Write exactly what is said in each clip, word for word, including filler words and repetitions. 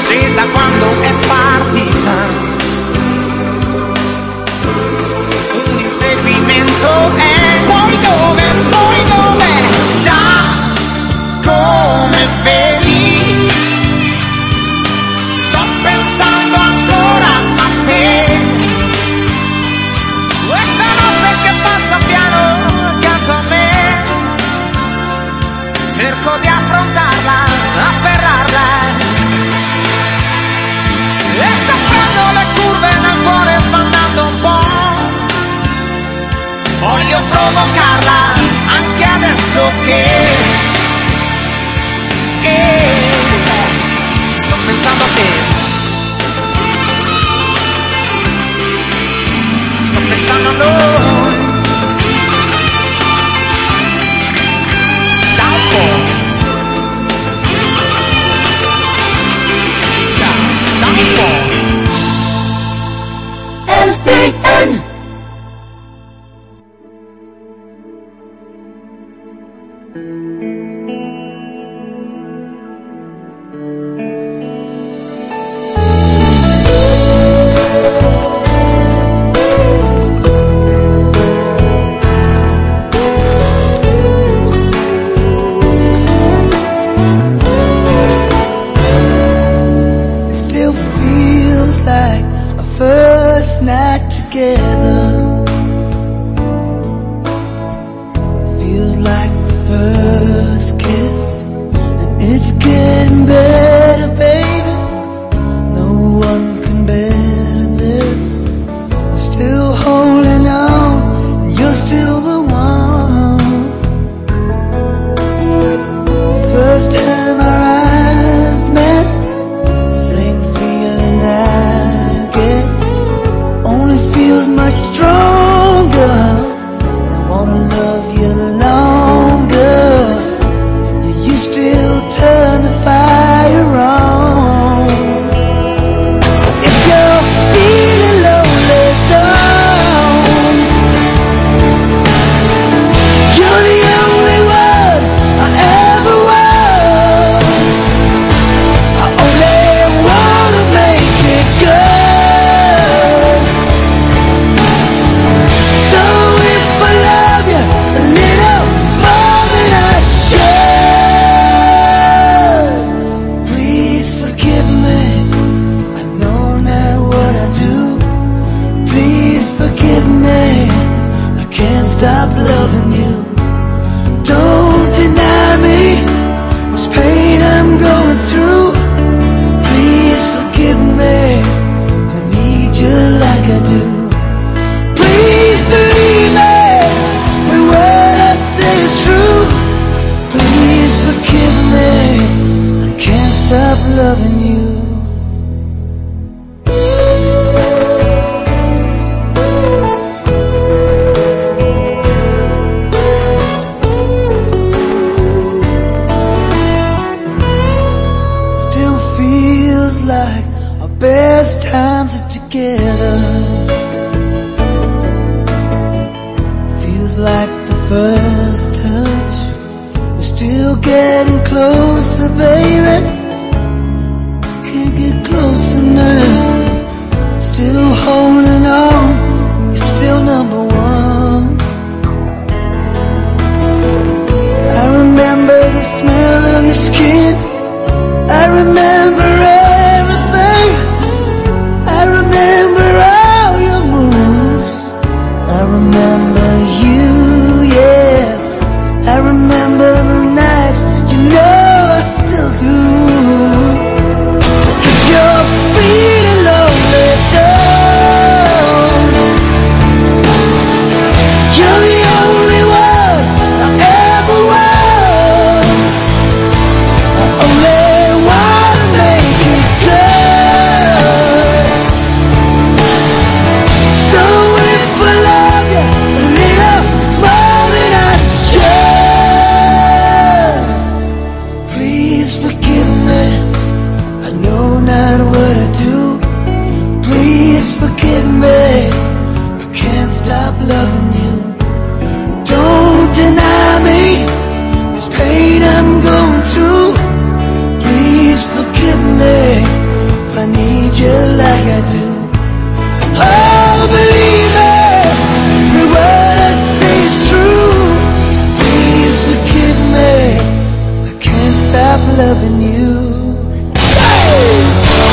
sì, da quando è partita, un inseguimento è poi dove, poi dove, già come vedi, sto pensando ancora a te, questa notte che passa piano accanto a me, cerco di affrontarla, afferrarla, e sto prendo le curve nel cuore sbandando un po', voglio provocarla anche adesso che, che sto pensando a te, sto pensando a noi, da un po'. L P N I'm going through. Please forgive me. need you like I do. Oh, believe it, every word I say is true. Please forgive me, I can't stop loving you. Hey!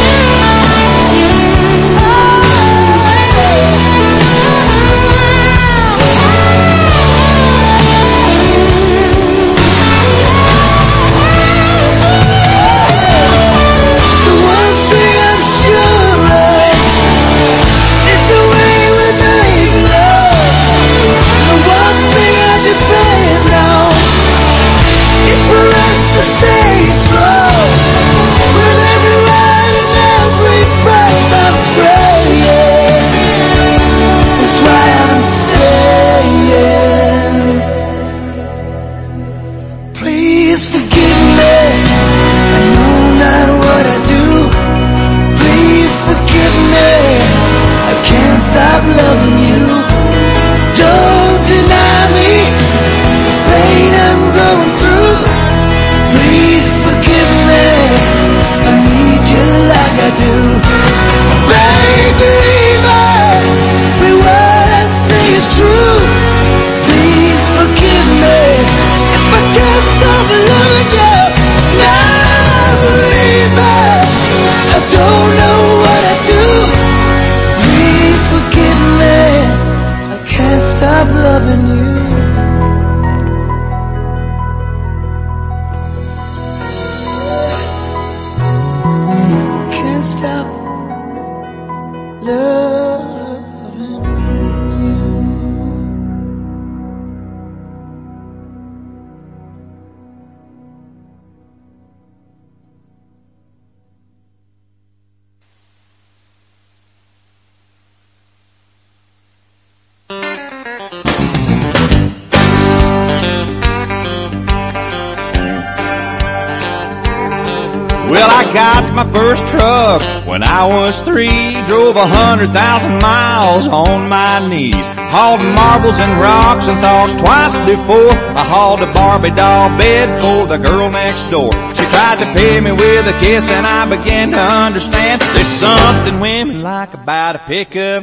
Well, I got my first truck when I was three. Drove a hundred thousand miles on my knees. Hauled marbles and rocks and thought twice before I hauled a Barbie doll bed for the girl next door. She tried to pay me with a kiss and I began to understand there's something women like about a pickup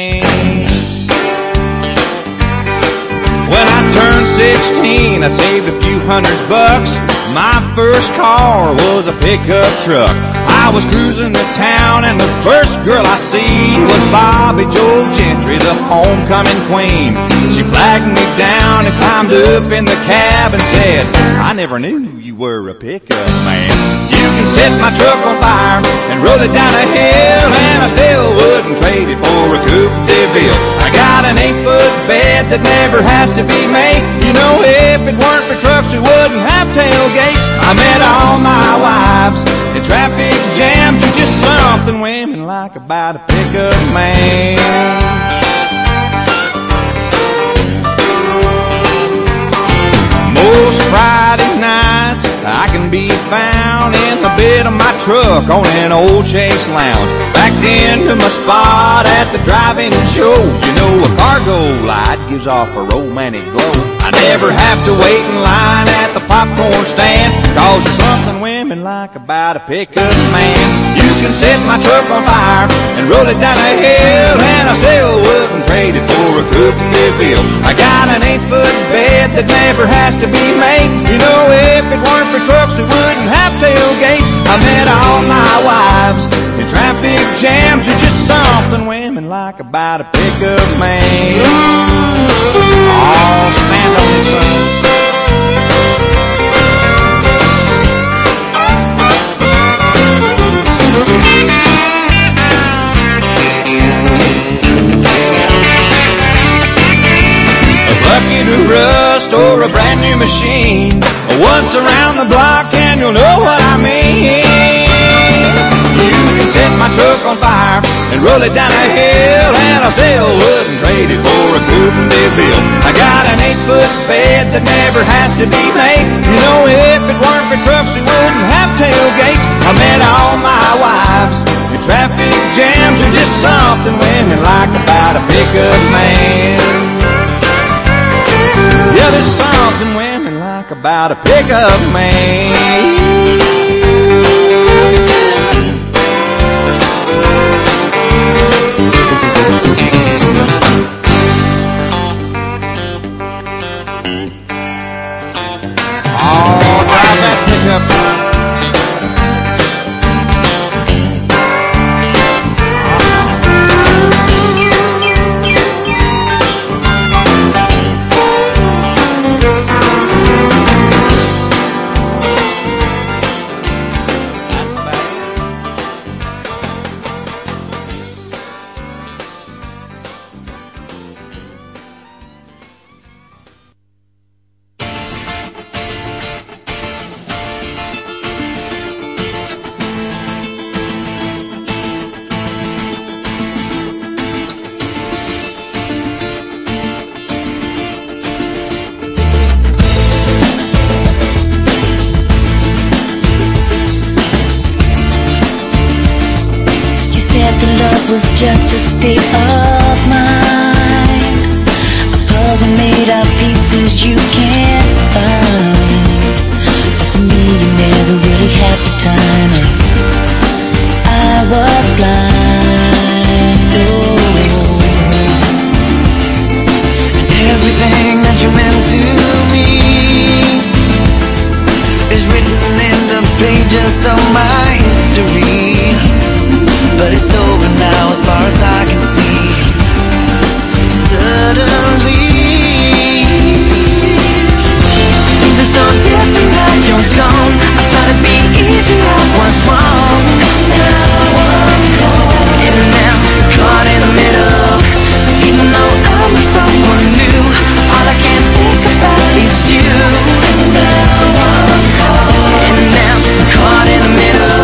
man. When I turned sixteen, I saved a few hundred bucks. My first car was a pickup truck. I was cruising to town and the first girl I see was Bobby Joe Gentry, the homecoming queen. She flagged me down and climbed up in the cab and said, I never knew you were a pickup man. You can set my truck on fire and roll it down a hill, and I still wouldn't trade it for a Coupe de Ville. I got an eight-foot bed that never has to be made. You know, if it weren't for trucks, we wouldn't have tailgates. I met all my wives in traffic jams. You're just something women like about a pickup man. Most Friday nights I can be found in the bed of my truck on an old Chase Lounge, backed into my spot at the drive-in show. You know, a cargo light gives off a romantic glow. I never have to wait in line at the popcorn stand, cause there's something women like about a pickup man. You can set my truck on fire and roll it down a hill, and I still wouldn't trade it for a Coupe de Ville. I got an eight-foot bed that never has to be made. You know, if it weren't for trucks, we wouldn't have tailgates. I met all my wives in traffic jams. You're just something women like about a pickup man. Oh, stand on this one. A bucket of rust or a brand new machine, once around the block and you'll know what I mean. You can set my truck on fire and roll it down a hill, and I still wouldn't trade it for a Coupe de Ville. I got an eight-foot bed that never has to be made. You know, if it weren't for trucks, we wouldn't have tailgates. I met all my wives in traffic jams. You're just something women like about a pickup man. Yeah, there's something women like about a pickup man. was just a state of mind, a puzzle made of pieces you can't find. But for me, you never really had the time, and I was blind. Oh. And everything that you meant to me is written in the pages of my history. But it's over now as far as I can see. Suddenly things are so different now you're gone. I thought it'd be easy, I was wrong. Now I'm gone, and now caught in the middle. Even though I'm with someone new, all I can think about is you. Now I'm gone, and now caught in the middle.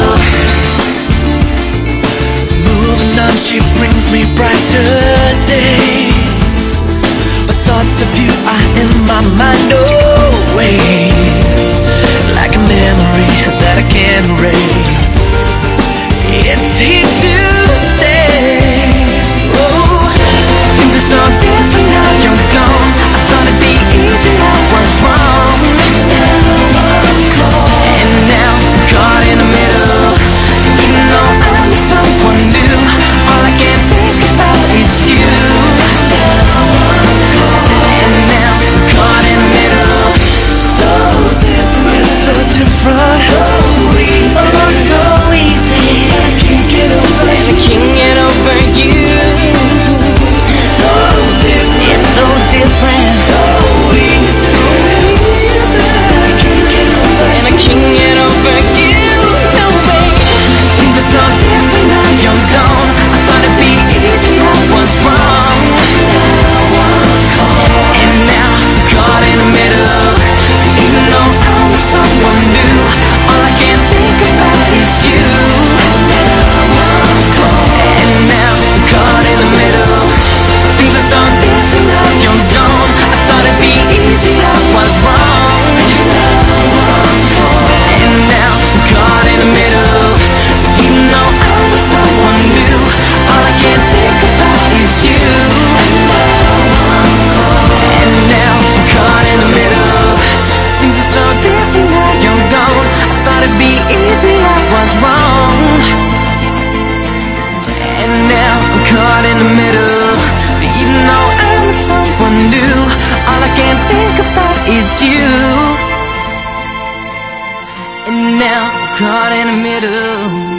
She brings me brighter days, but thoughts of you are in my mind always, like a memory that I can't erase. It's here to stay. Oh, things are so different now you're gone. I thought it'd be easy, I was wrong. Now I'm gone, and now I'm caught in the middle. Even though I'm with someone new, all I can think about is you. Now I'm gone, and now I'm caught in the middle. So different, so different, so easy, oh so easy. I can't get over it, I can't get over you. So different, it's so different, so easy, so easy. I can't get over it, and I can't get over you. No way. Things are so different now you're gone. I thought it'd be easy, I was wrong. Now I'm gone, and now I'm caught in the middle. Even though I'm with someone new, all I can think about is you. Now I'm gone, and now I'm caught in the middle. Things are so different now you're gone. I thought it'd be easy, I was wrong. Now I'm gone, and now I'm caught in the middle. Even though I'm with someone new, all I can think about is you. And now I'm caught in the middle. Things are so different now you're gone. I thought it'd be easy, I was wrong. And now I'm caught in the middle. Even though I'm with someone new, all I can think about is you. And now I'm caught in the middle.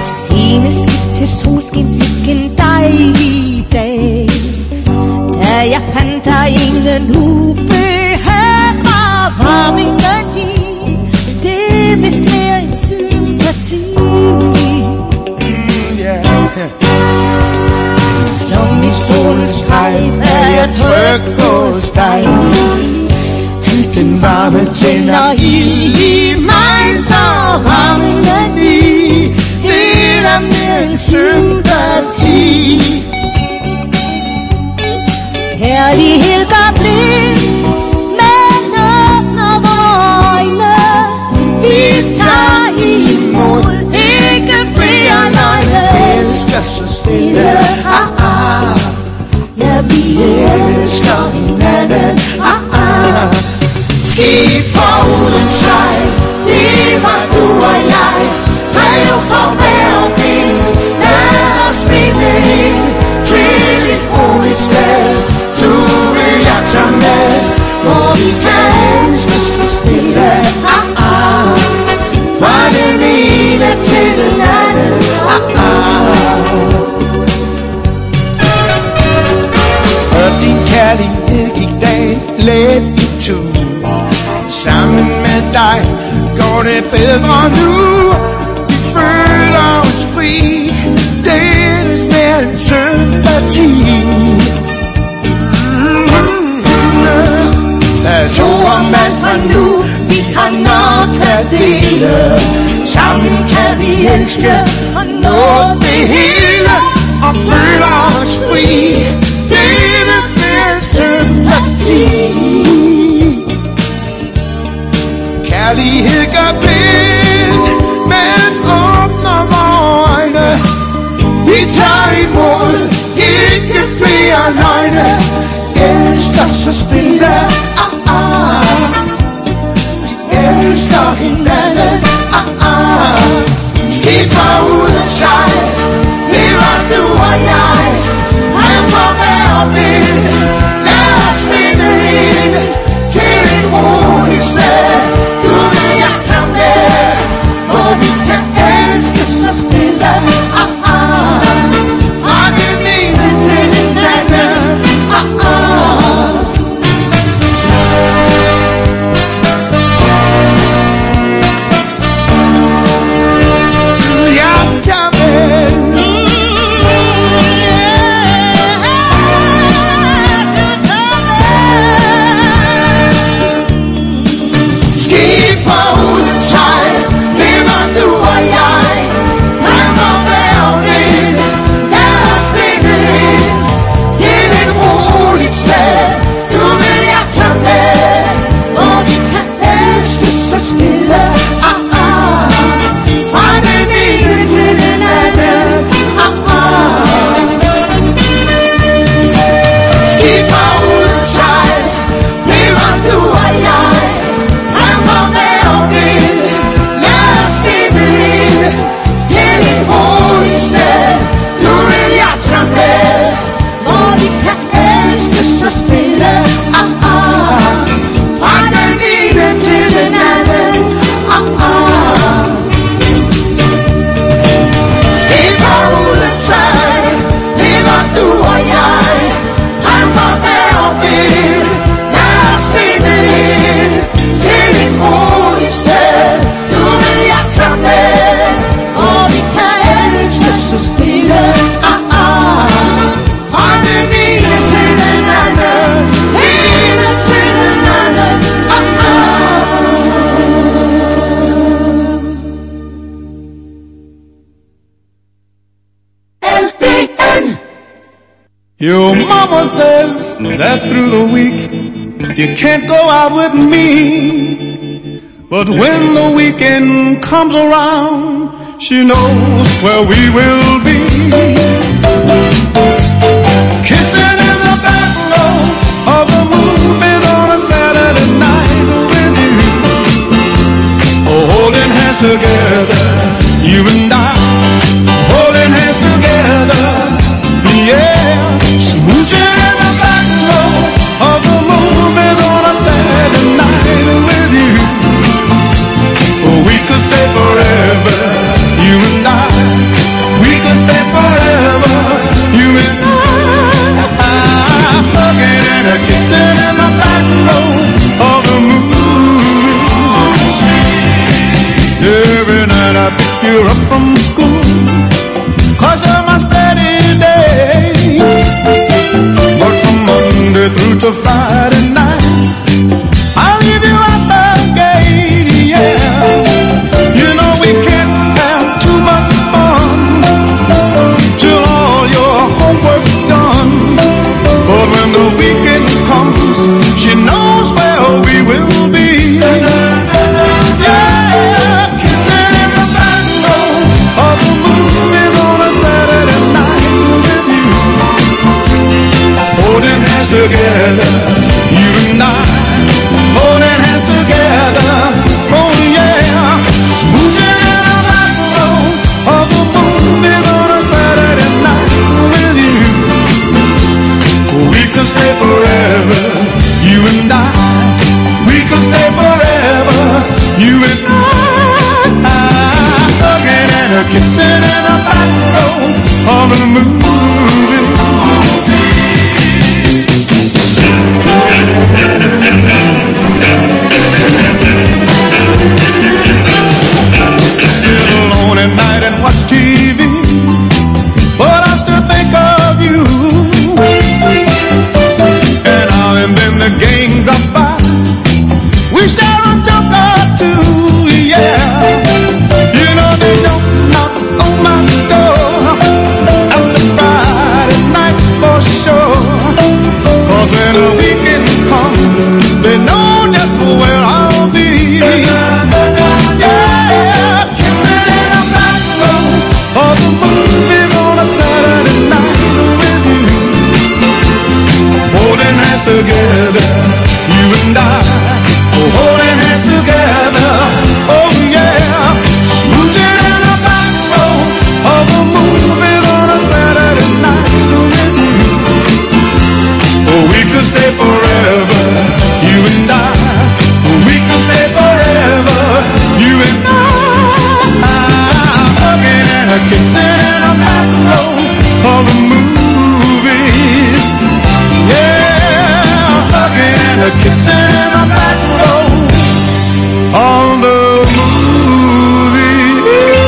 Sceneskift til solskin, sikken dejlig dag. Da jeg fandt der ingen ubehag og varmingen i, det er vist mere en sympati. Mm, yeah. Som i solens strejf er jeg tryg hos dig. Helt den varme tænder ild i mig, så varmingen i, det er mere en sympati. Kærlighed der blind, men åbner vore øjne. Vi tager imod, ikke flere løgne. Elsker så stille, ah ah. Ja, vi elsker hinanden, ah ah. Skib for uden sejl, det var du og jeg. Drev for hver vind, lad os finde ind til et roligt sted. Du vil jeg tage med, hvor vi kan elske så stille, ah ah. Fra den ene til den anden, ah ah. Og din kærlighed gik dagen let i tur. Sammen med dig går det bedre nu. Vi føler os fri, det er mere en sympati. Lad to og mand fra nu, vi har nok at dele. Sammen kan vi elske og nå det hele. Og føler os fri, det er mere en sympati. Kærlighed gør blind, men åbner vore øjne. Vi tager imod, ikke flere løgne. Elsker så stille, ah ah. Elsker hinanden, ah ah. Skifter uden sejl, det var du og jeg. Han får hver vind, lad os finde ind til et roligt sted. Du vil jeg tage med, hvor vi kan elske så stille, ah ah. Fra den ene til den anden, ah ah. Jeg tager med. Your mama says that through the week you can't go out with me, but when the weekend comes around, she knows where we will be. Kissing in the back row of the movies on a Saturday night with you, oh, holding hands together, you and I, holding hands together, yeah. Smooching in the back row of the movies on a Saturday night with you. Oh, we could stay forever, you and I. you're up from school, 'cause you're my steady day. Work from Monday through to Friday night, I'll leave you at the gate, yeah. You know we can't have too much fun till all your homework's done. But when the weekend comes, she knows where we will be. Yeah, kissing in the back row of the movies on a Saturday night with you. Holding hands together, you and I. Holding hands together, oh yeah. Smooching in the back row of the movies on a Saturday night with you. We could stay forever, you and I. We could stay forever, you and I. Hugging and a kissing in the back row of the movie. Sit alone at night and watch T V, but I still think of you. And now and then the gang drops by, we share a joke or two, yeah. You know they don't knock on my door after Friday night for sure. 'Cause when the weekend comes, they know just where I'll be. Yeah, kissing in the back row of the movies on a Saturday night with you. Holding hands together, you and I. Holding hands together, oh yeah. Smooching in the back row of the movies on a Saturday night with you. Oh, we could stay forever, you and I. We could stay forever, you and I. Hugging and a kissing in the back row of the movies. Yeah, hugging and a kissing in the back row of the movies.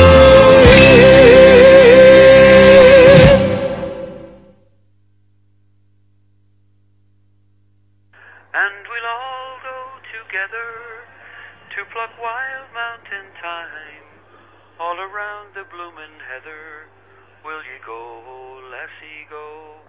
And we'll all go together to pluck wild mountain thyme all around the bloomin' heather. Will ye go, lassie, go?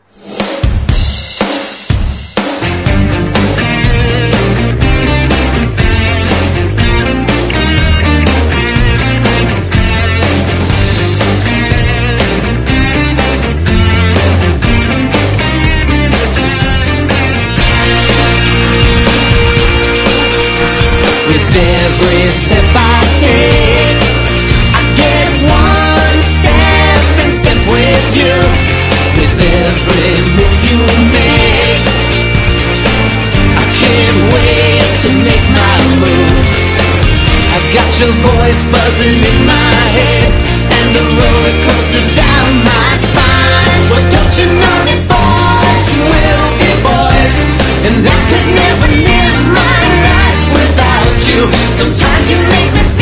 With every step I take, I get one step in step with you. With every move you make, I can't wait to make my move. I've got your voice buzzing in my head and a roller coaster down my spine. Well, don't you know that boys will be boys, and I could never live my life without you. Sometimes you make me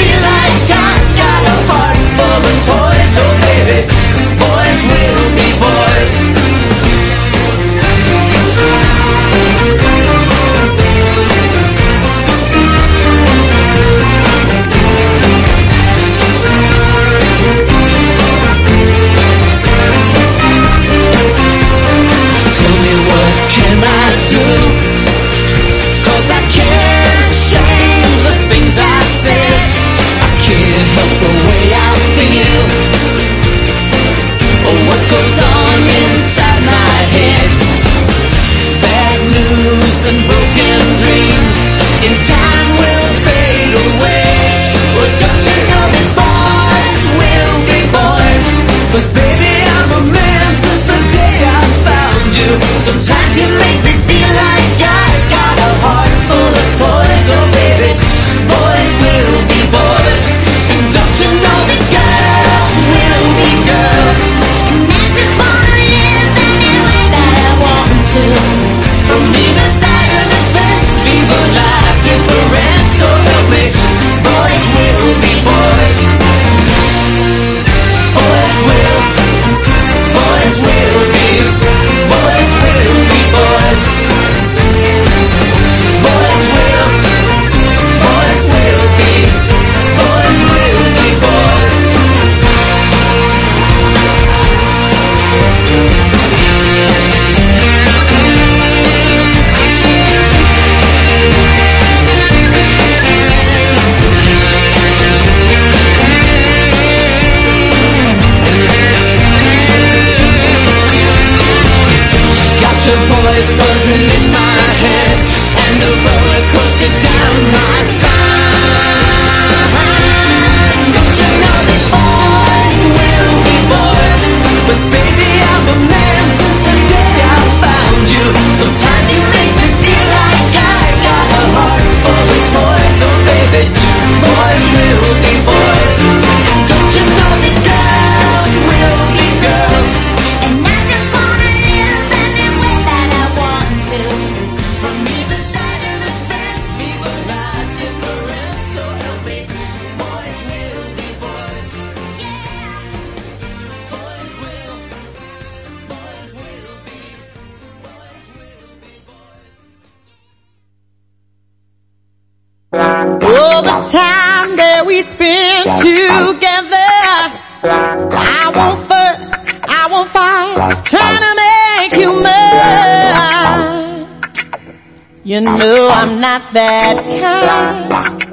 for the time that we spend together. I won't fuss, I won't fight, trying to make you mine. You know I'm not that kind.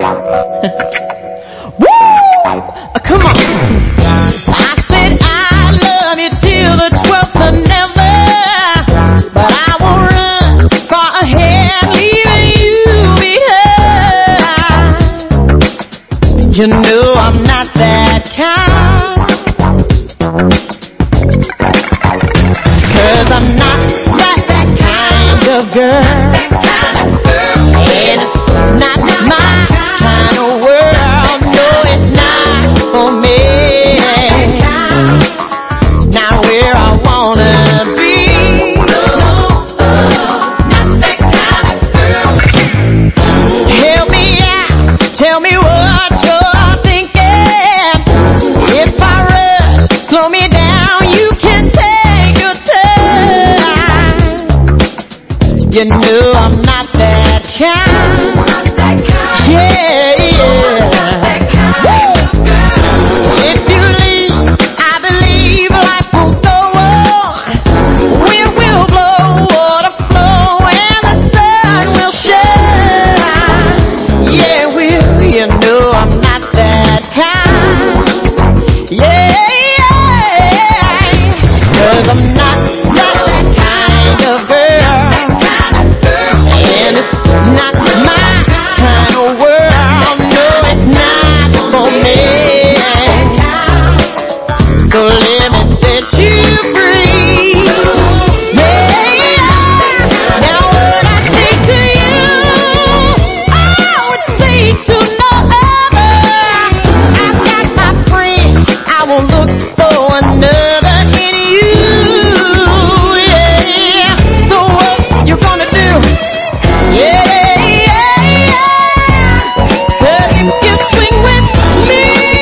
Woo! Come on. I said I love you till the twelfth of never, but I won't run far ahead, leaving you behind. You know I'm not that kind, 'cause I'm not, not that kind of girl, and it's not my kind of world. No, it's not for me. Not where I wanna be. Help me out, tell me what you're thinking. If I rush, slow me down, you can take your time. You know I'm not that kind. Yeah, yeah. If you leave, I believe life will go on. Wind will blow, water flow, and the sun will shine. Yeah, will, you know I'm not that kind. Yeah, yeah. 'Cause I'm not, not that kind of girl, and it's not my kind of world. No, it's not for me. So let me set you free. Yeah. Now what I say to you, I would say to no other. I've got my friend, I won't look for another in you. Yeah. So what you gonna do? Yeah, yeah, yeah. 'Cause if you swing with me,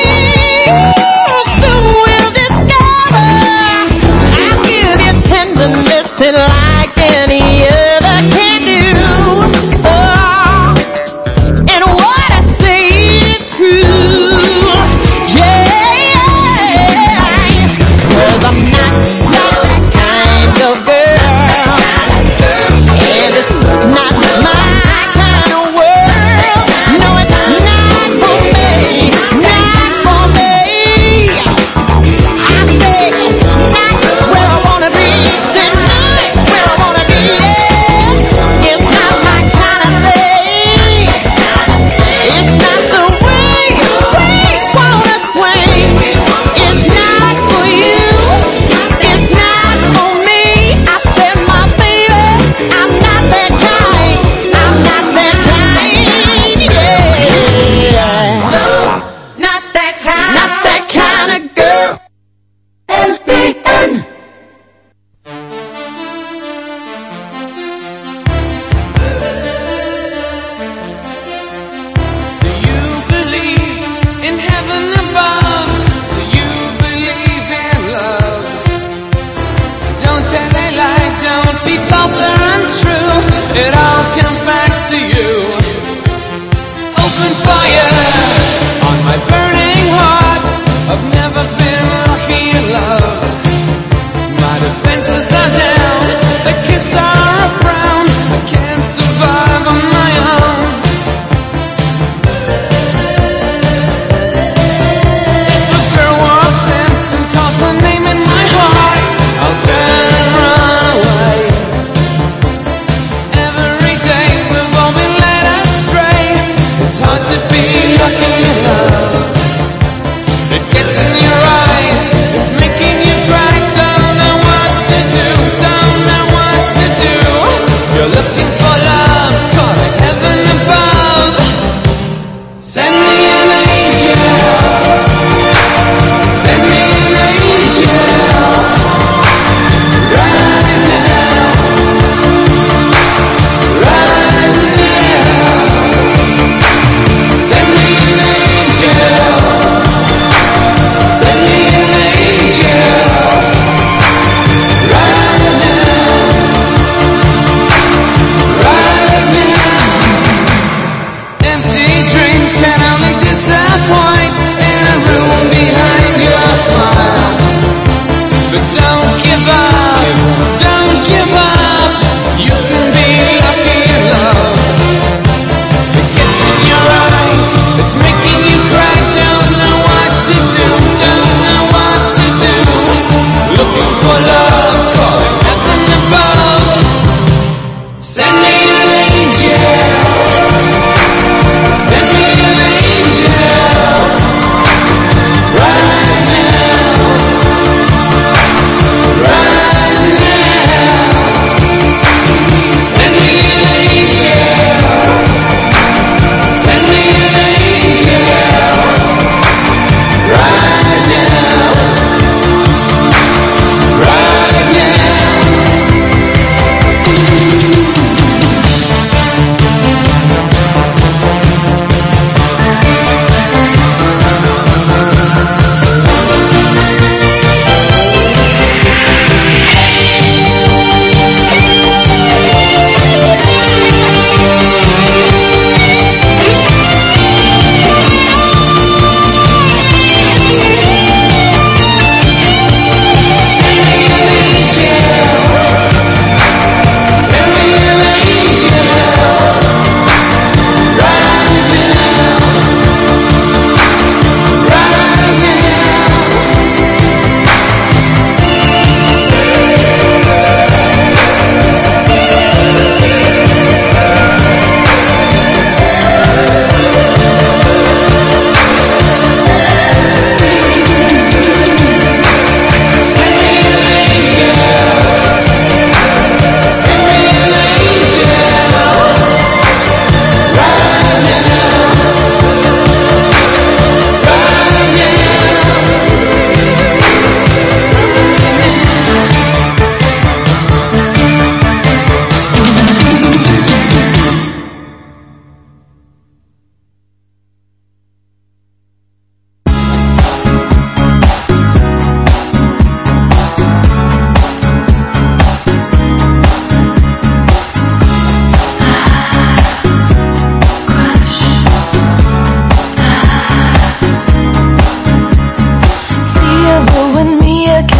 soon we'll discover I'll give you tenderness and like any other can do. Oh, and what I say is true. Yeah, 'cause I'm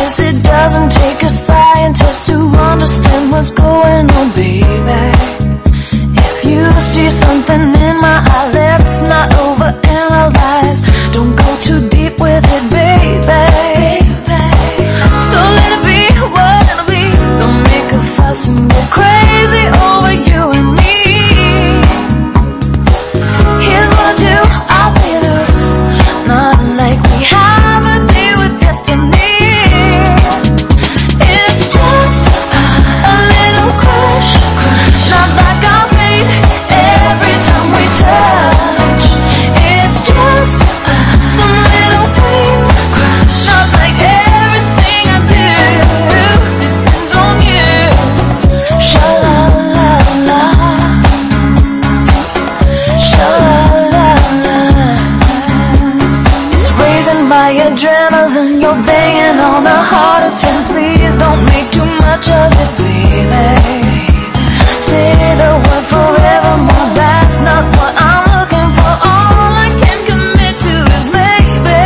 guess it doesn't take a scientist to understand what's going on, baby. If you see something in my eye, let's not overanalyze. Don't go too deep with it, baby. So let it be what it'll be. Don't make a fuss and go crazy over you and me. Here's what I do, I'll play loose. Not like we have a deal with destiny. It's just a little crush, not like our fate every time we touch. It's just some little thing, not like everything I do depends on you. Sha-la-la-la, sha-la-la-la. It's raising my adrenaline, you're banging on a heart of ten. Please don't make too much of it, baby. Say the word forevermore, that's not what I'm looking for. All I can commit to is maybe.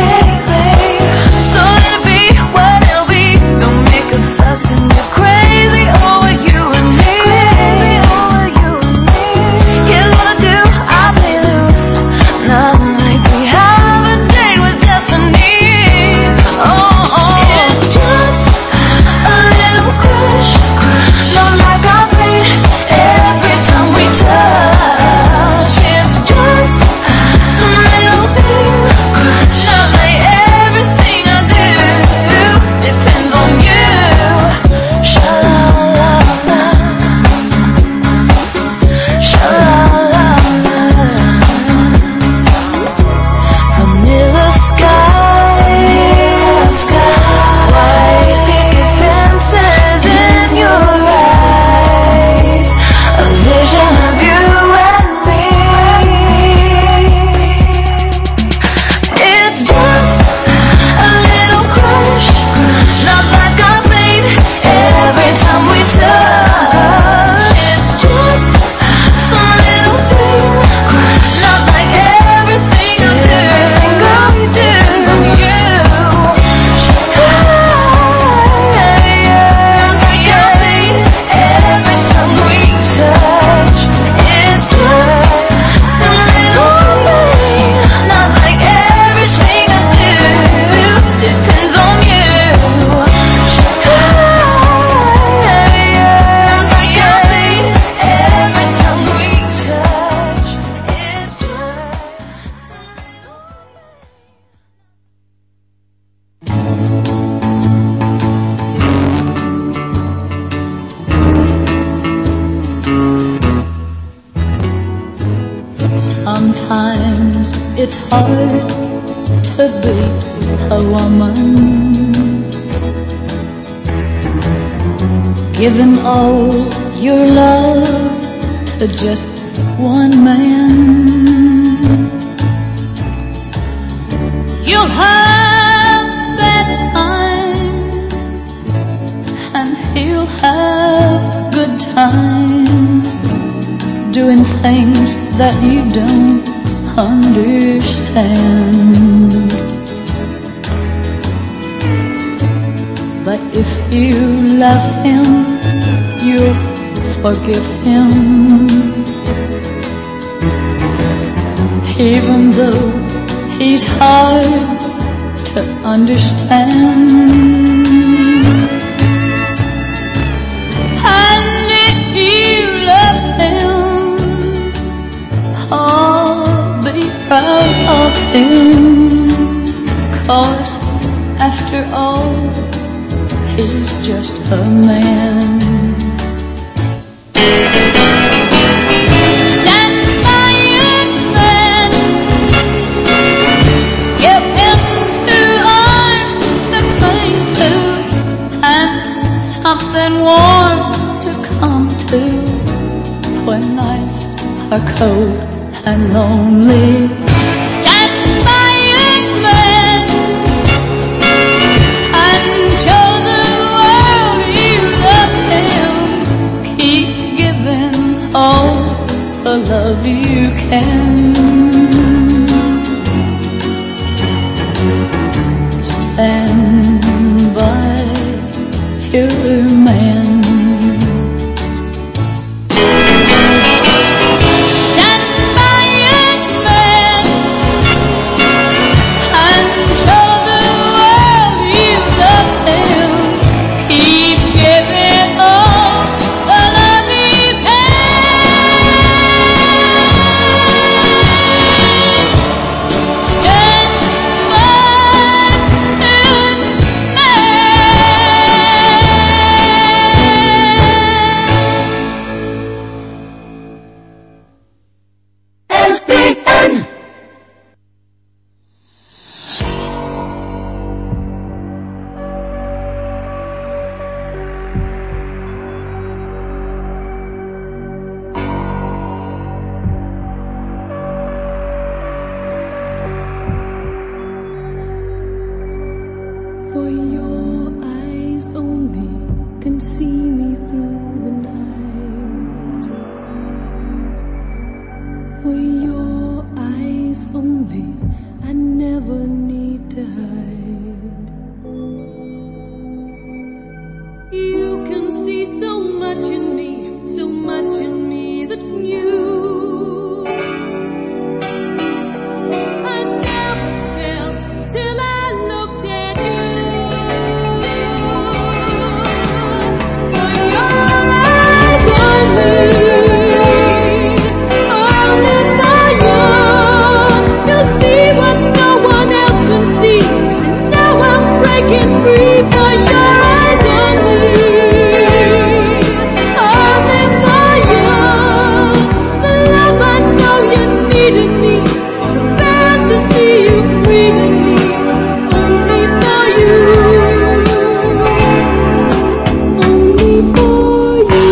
So let it be what it'll be. Don't make a fuss and get crazy over you and me. Here's what I do, I play loose. Not like we have a date with destiny. Oh, oh. It's just a little crush, not like our fate every time we touch. It's just some little thing, not like everything I do depends on you. Sha-la-la-la, sha-la-la-la. Vanilla sky, white picket fences in your eyes, a vision of you and me. It's just a little crush, not like our fate every time we touch. It's just some little thing, not like everything I do. Everything I do is on you. Not like our fate every time we touch. It's just some little thing, not like everything I do depends on you. Not like our fate every time we touch. It's just some little. Sometimes it's hard to be a woman, giving all your love to just one man. You'll have bad times and he'll have good times, doing things that you don't understand. But if you love him, you'll forgive him, even though he's hard to understand. And if you love him, oh, be proud of him, 'cause after all, he's just a man. Stand by your man, give him two arms to cling to, and something warm to come to when nights are cold and lonely. Stand by your man and show the world you love him. Keep giving all the love you can. Stand by man. Stand by it, man, and show the world you love them. Keep giving all the love you can. Stand by it, L P N. For your eyes only can see me through the night. For your eyes only I never need to hide. You can see so much in me, so much in me that's new. I never felt till I looked at you. For your eyes only, only for you. You see what no one else can see. And now I'm breaking free for your eyes only, only for you. The love I know you needed me. So bad to see you grieving me. Only for you, only for you.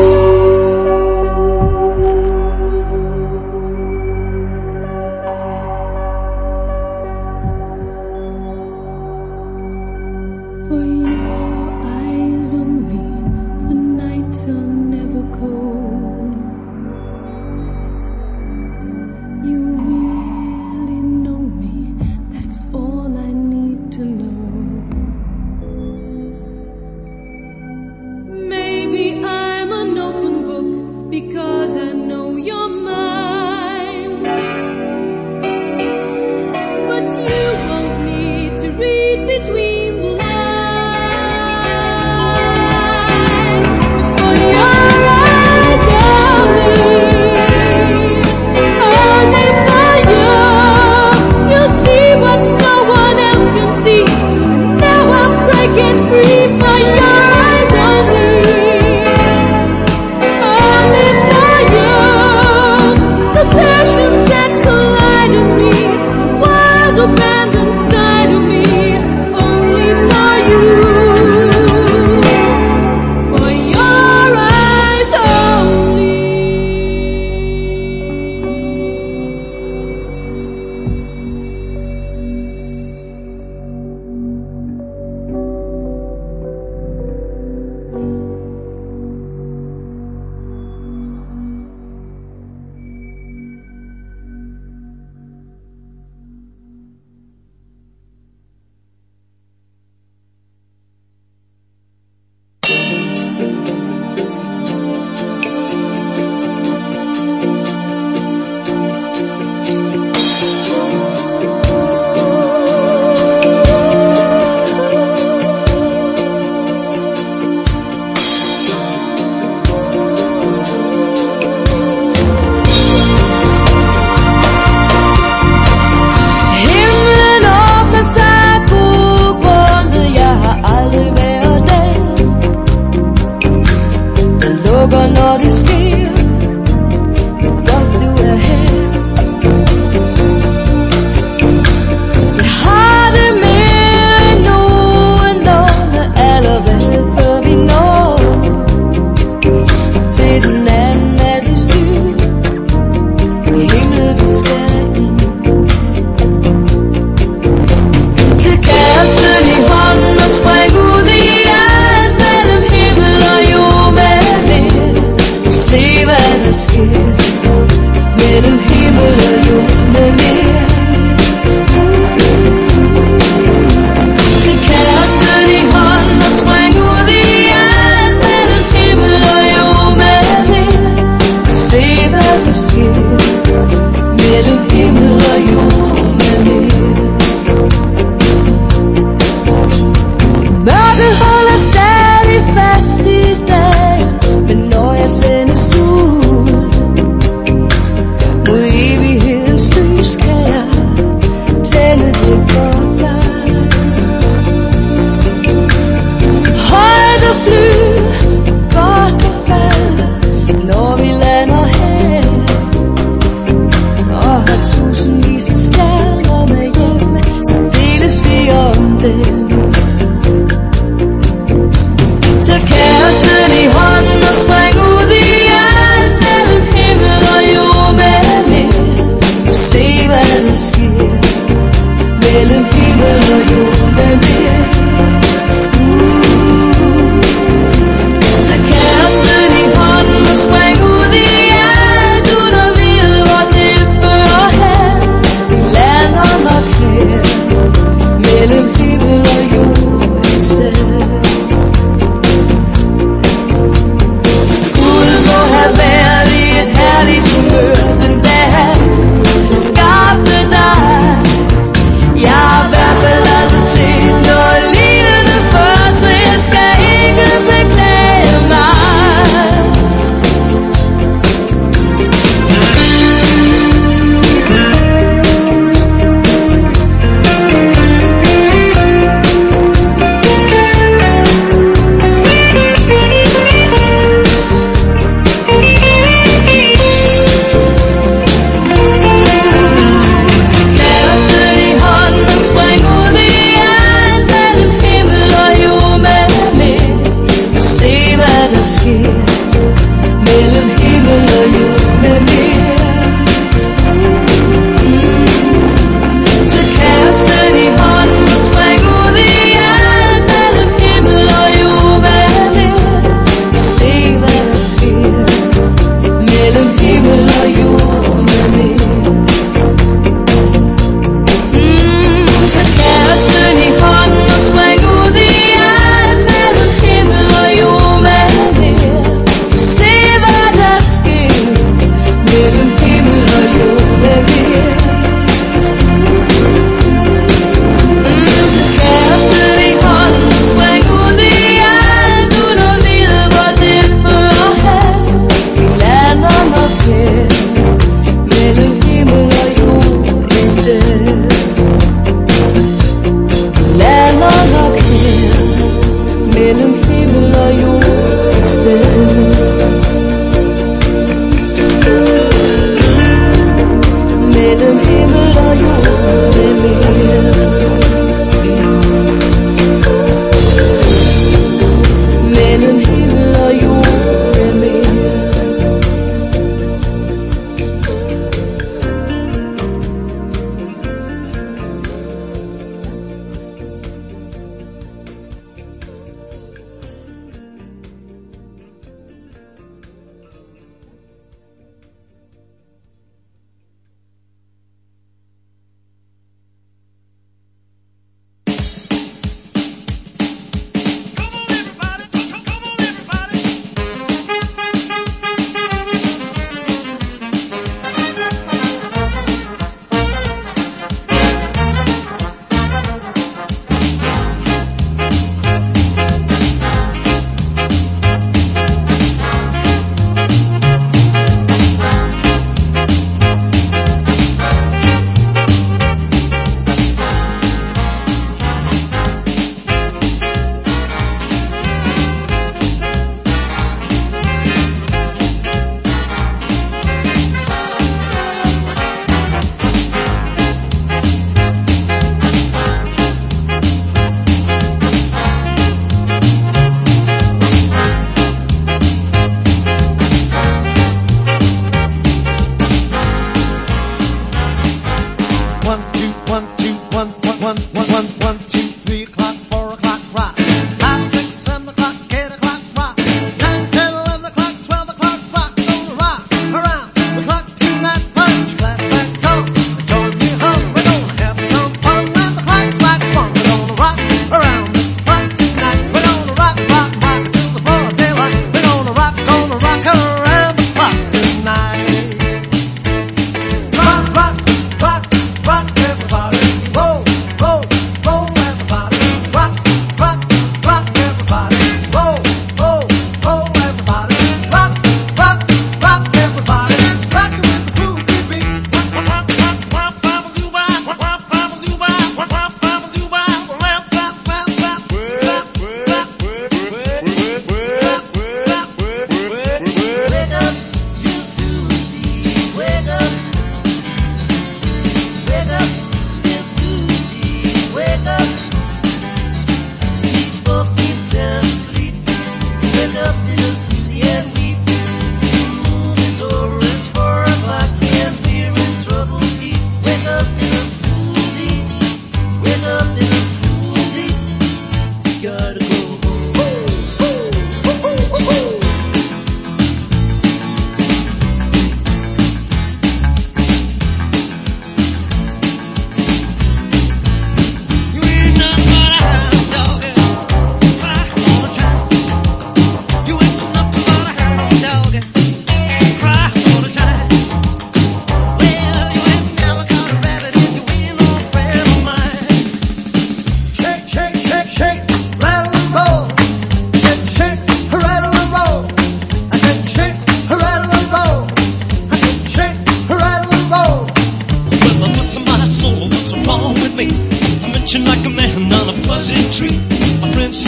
For your eyes only, the nights are never cold. You really know me, that's all I need to know. Maybe I'm an open book because I know you're mine. But you won't need to read between the lines. For your eyes only, only for you. You see what no one else can see. Now I'm breaking free for your eyes only, only for you. The passions that collide in me, wild abandon inside of me, only for you. For your eyes only.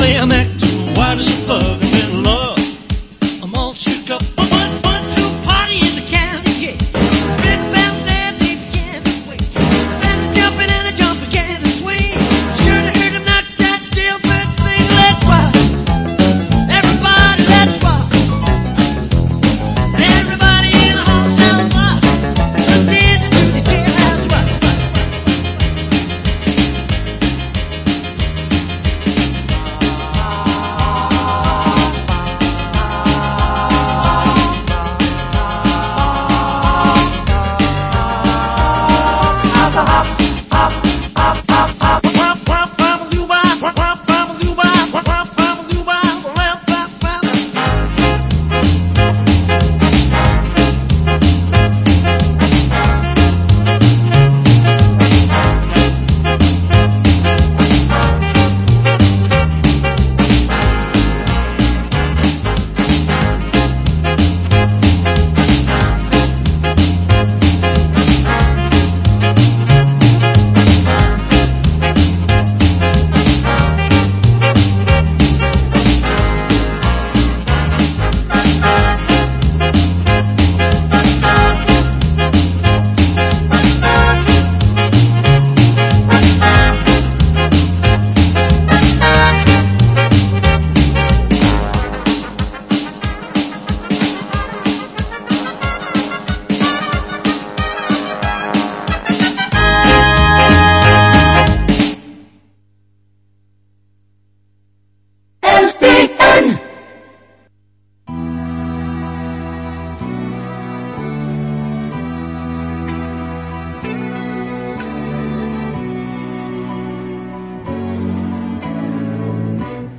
slam act, why does she love it?